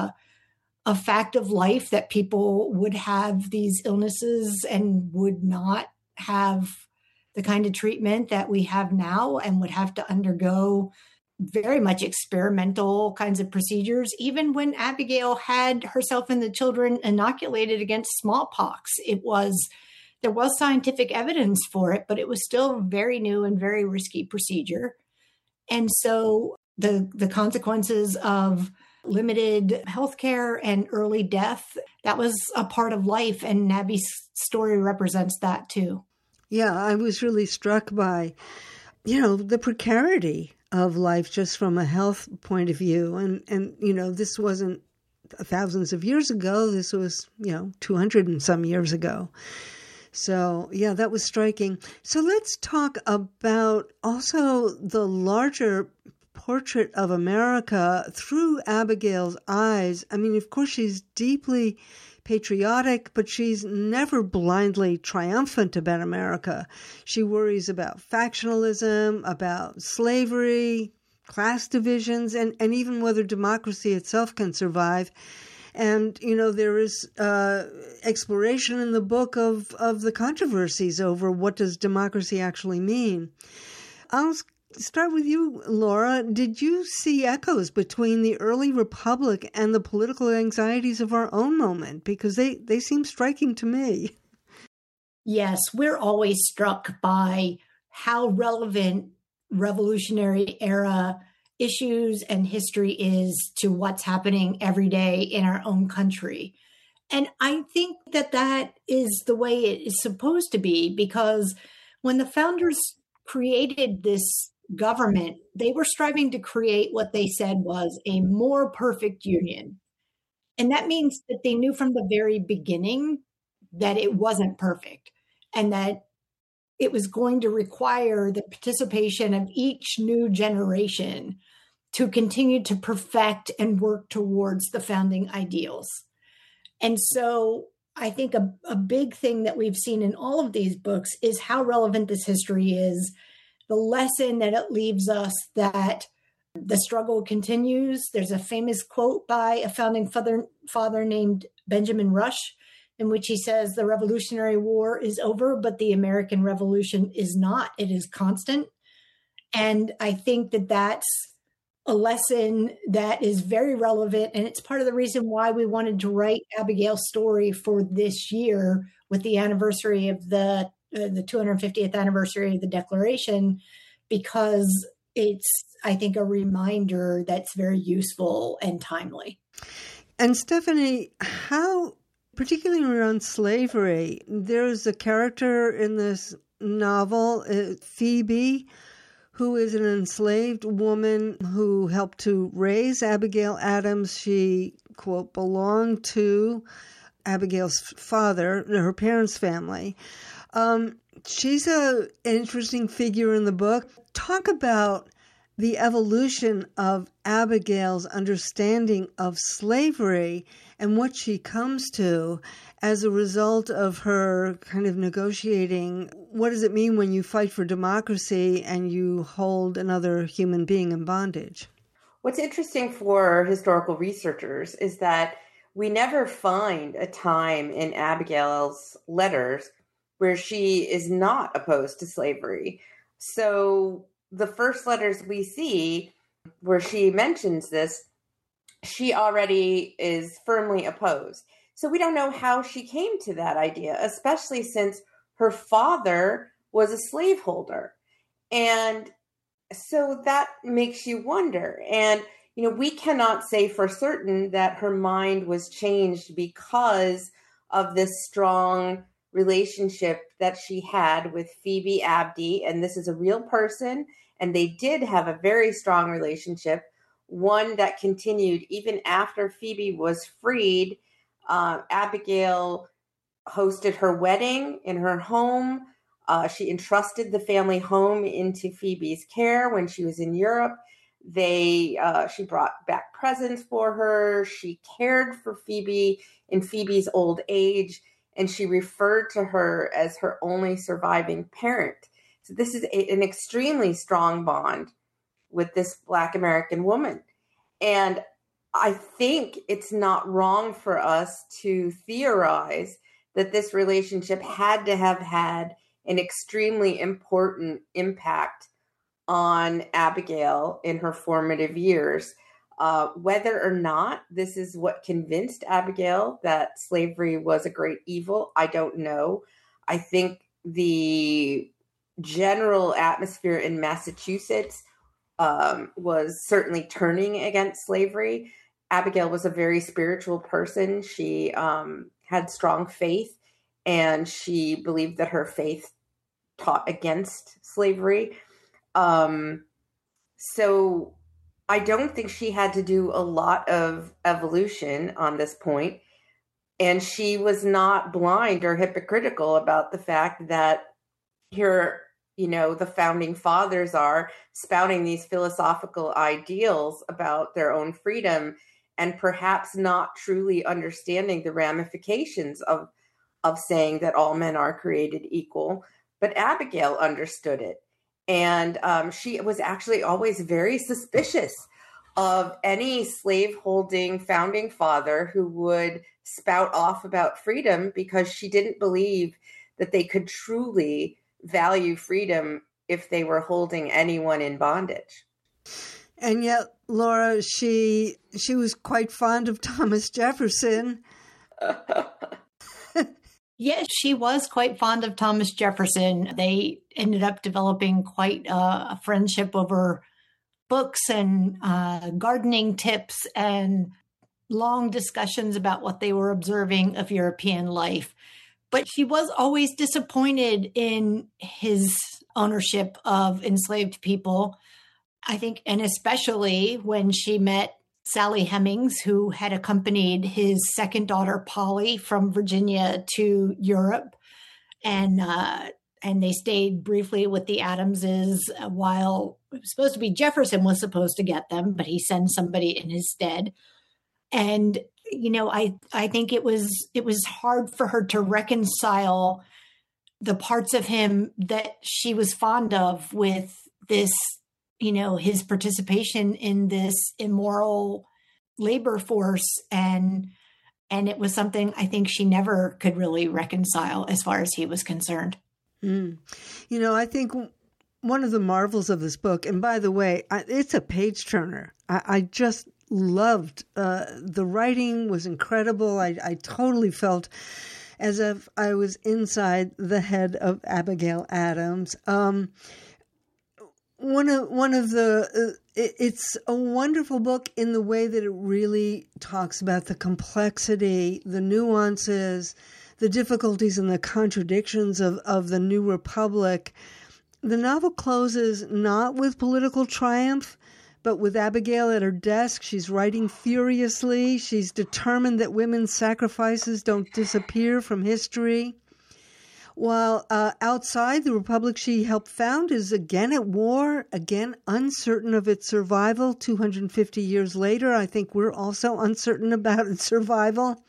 a fact of life that people would have these illnesses and would not have the kind of treatment that we have now and would have to undergo very much experimental kinds of procedures. Even when Abigail had herself and the children inoculated against smallpox, there was scientific evidence for it, but it was still a very new and very risky procedure. And so the consequences of limited healthcare and early death, that was a part of life. And Nabby's story represents that too. Yeah, I was really struck by, the precarity of life just from a health point of view. And this wasn't thousands of years ago. This was, 200 and some years ago. So, yeah, that was striking. So let's talk about also the larger portrait of America through Abigail's eyes. I mean, of course, she's deeply patriotic, but she's never blindly triumphant about America. She worries about factionalism, about slavery, class divisions, and even whether democracy itself can survive. And, there is exploration in the book of the controversies over what does democracy actually mean. I'll start with you, Laura. Did you see echoes between the early republic and the political anxieties of our own moment? Because they seem striking to me. Yes, we're always struck by how relevant Revolutionary era issues and history is to what's happening every day in our own country. And I think that that is the way it is supposed to be, because when the founders created this government, they were striving to create what they said was a more perfect union. And that means that they knew from the very beginning that it wasn't perfect and that it was going to require the participation of each new generation to continue to perfect and work towards the founding ideals. And so I think a big thing that we've seen in all of these books is how relevant this history is, the lesson that it leaves us that the struggle continues. There's a famous quote by a founding father named Benjamin Rush, in which he says, the Revolutionary War is over, but the American Revolution is not. It is constant. And I think that that's a lesson that is very relevant. And it's part of the reason why we wanted to write Abigail's story for this year with the anniversary of the 250th anniversary of the Declaration, because it's, I think, a reminder that's very useful and timely. And Stephanie, how, particularly around slavery, there's a character in this novel, Phoebe, who is an enslaved woman who helped to raise Abigail Adams. She, quote, belonged to Abigail's father, her parents' family. She's an interesting figure in the book. Talk about the evolution of Abigail's understanding of slavery and what she comes to as a result of her kind of negotiating. What does it mean when you fight for democracy and you hold another human being in bondage? What's interesting for historical researchers is that we never find a time in Abigail's letters where she is not opposed to slavery. So the first letters we see where she mentions this, she already is firmly opposed. So we don't know how she came to that idea, especially since her father was a slaveholder. And so that makes you wonder. And, you know, we cannot say for certain that her mind was changed because of this strong relationship that she had with Phoebe Abdi. And this is a real person. And they did have a very strong relationship, one that continued even after Phoebe was freed. Abigail hosted her wedding in her home. She entrusted the family home into Phoebe's care when she was in Europe. She brought back presents for her. She cared for Phoebe in Phoebe's old age, and she referred to her as her only surviving parent. So this is an extremely strong bond with this Black American woman. And I think it's not wrong for us to theorize that this relationship had to have had an extremely important impact on Abigail in her formative years. Whether or not this is what convinced Abigail that slavery was a great evil, I don't know. I think the general atmosphere in Massachusetts was certainly turning against slavery. Abigail was a very spiritual person. She had strong faith, and she believed that her faith taught against slavery. So I don't think she had to do a lot of evolution on this point. And she was not blind or hypocritical about the fact that here, you know, the founding fathers are spouting these philosophical ideals about their own freedom and perhaps not truly understanding the ramifications of saying that all men are created equal. But Abigail understood it. And she was actually always very suspicious of any slaveholding founding father who would spout off about freedom, because she didn't believe that they could truly value freedom if they were holding anyone in bondage. And yet, Laura, she was quite fond of Thomas Jefferson. Yes, she was quite fond of Thomas Jefferson. They ended up developing quite a friendship over books and gardening tips and long discussions about what they were observing of European life. But she was always disappointed in his ownership of enslaved people, I think, and especially when she met Sally Hemings, who had accompanied his second daughter, Polly, from Virginia to Europe. And they stayed briefly with the Adamses while it was supposed to be Jefferson was supposed to get them, but he sends somebody in his stead. And, you know, I think it was hard for her to reconcile the parts of him that she was fond of with this, you know, his participation in this immoral labor force. And it was something I think she never could really reconcile as far as he was concerned. You know, I think one of the marvels of this book, and by the way, it's a page turner. I just loved the writing was incredible. I totally felt as if I was inside the head of Abigail Adams. It's a wonderful book in the way that it really talks about the complexity, the nuances, the difficulties and the contradictions of the new republic. The novel closes not with political triumph, but with Abigail at her desk. She's writing furiously. She's determined that women's sacrifices don't disappear from history. While outside, the republic she helped found is again at war, again uncertain of its survival. 250 years later, I think we're also uncertain about its survival.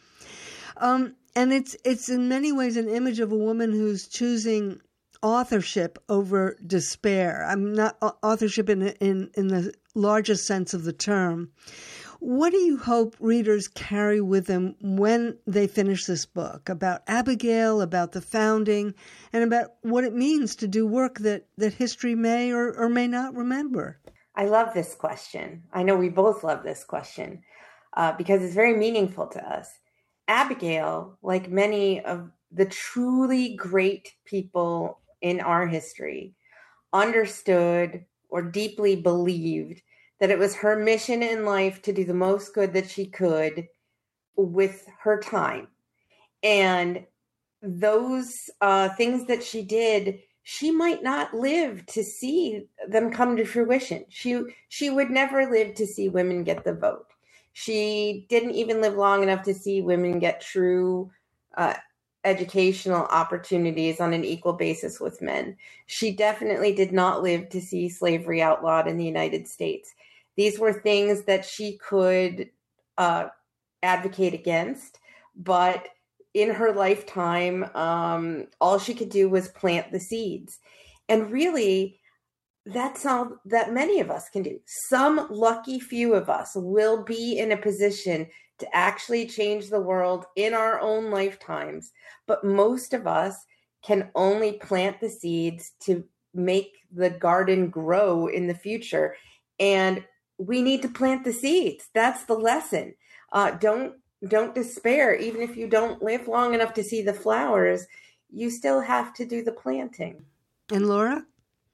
And it's in many ways an image of a woman who's choosing authorship over despair. I'm not authorship in the largest sense of the term. What do you hope readers carry with them when they finish this book about Abigail, about the founding, and about what it means to do work that history may or may not remember? I love this question. I know we both love this question because it's very meaningful to us. Abigail, like many of the truly great people in our history, understood or deeply believed that it was her mission in life to do the most good that she could with her time. And those things that she did, she might not live to see them come to fruition. She would never live to see women get the vote. She didn't even live long enough to see women get true educational opportunities on an equal basis with men. She definitely did not live to see slavery outlawed in the United States. These were things that she could advocate against, but in her lifetime, all she could do was plant the seeds. And really, that's all that many of us can do. Some lucky few of us will be in a position to actually change the world in our own lifetimes. But most of us can only plant the seeds to make the garden grow in the future. And we need to plant the seeds. That's the lesson. Don't despair. Even if you don't live long enough to see the flowers, you still have to do the planting. And Laura?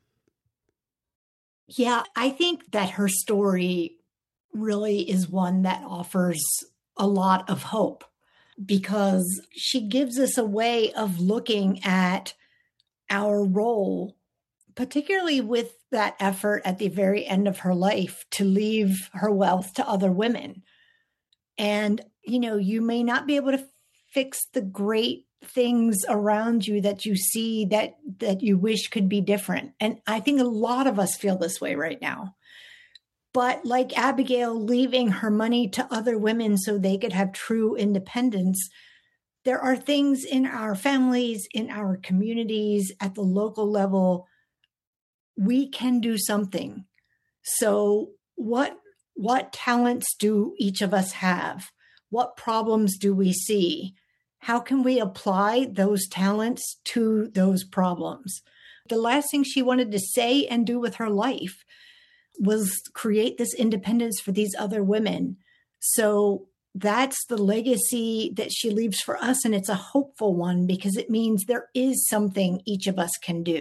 Yeah, I think that her story really is one that offers a lot of hope because she gives us a way of looking at our role, particularly with that effort at the very end of her life to leave her wealth to other women. And, you know, you may not be able to fix the great things around you that you see that you wish could be different. And I think a lot of us feel this way right now. But like Abigail leaving her money to other women so they could have true independence, there are things in our families, in our communities, at the local level, we can do something. So what talents do each of us have? What problems do we see? How can we apply those talents to those problems? The last thing she wanted to say and do with her life was create this independence for these other women. So that's the legacy that she leaves for us. And it's a hopeful one because it means there is something each of us can do.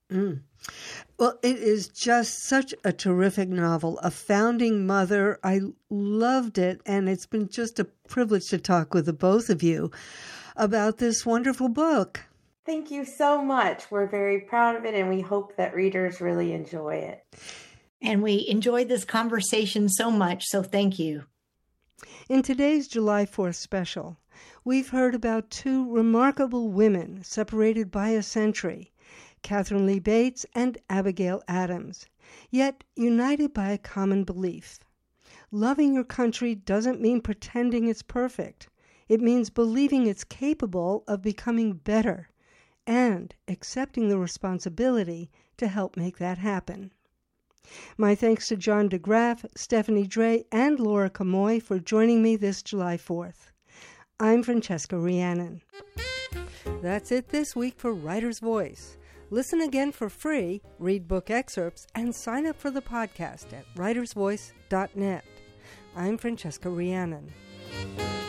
Well, it is just such a terrific novel, a founding mother. I loved it, and it's been just a privilege to talk with the both of you about this wonderful book. Thank you so much. We're very proud of it, and we hope that readers really enjoy it. And we enjoyed this conversation so much, so thank you. In today's July 4th special, we've heard about two remarkable women separated by a century, Katharine Lee Bates and Abigail Adams, yet united by a common belief. Loving your country doesn't mean pretending it's perfect. It means believing it's capable of becoming better and accepting the responsibility to help make that happen. My thanks to John DeGraff, Stephanie Dre, and Laura Camoy for joining me this July 4th. I'm Francesca Rhiannon. That's it this week for Writer's Voice. Listen again for free, read book excerpts, and sign up for the podcast at writersvoice.net. I'm Francesca Rhiannon.